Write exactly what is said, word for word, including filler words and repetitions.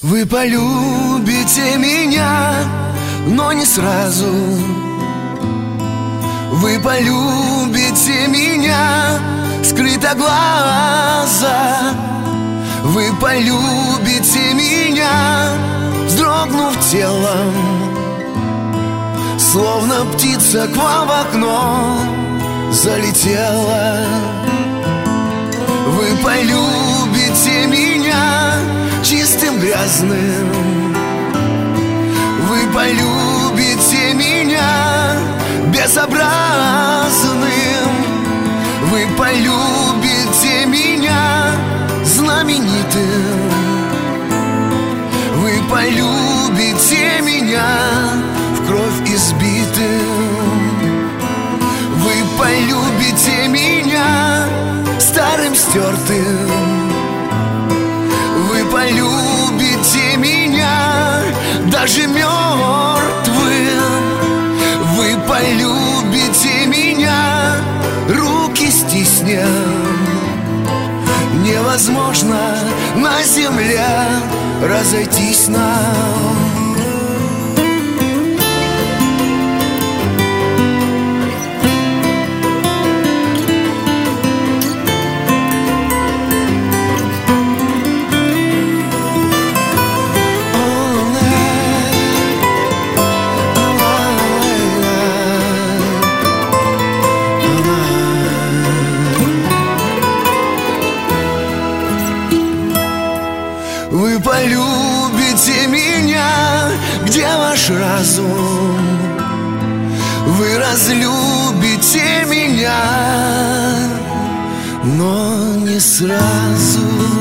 Вы полюбите меня, но не сразу. Вы полюбите меня, скрыто глаза. Вы полюбите меня, вздрогнув телом, словно птица к вам в окно залетела. Вы полюбите меня чистым, грязным. Вы полюбите меня безобразным. Вы полюбите меня знаменитым. Вы полюбите меня в кровь избитым. Вы полюбите меня старым, стертым. Вы полюбите меня даже мертвым. Вы полюбите меня, руки стиснем. Невозможно на земле разойтись нам. Вы полюбите меня, где ваш разум? Вы разлюбите меня, но не сразу.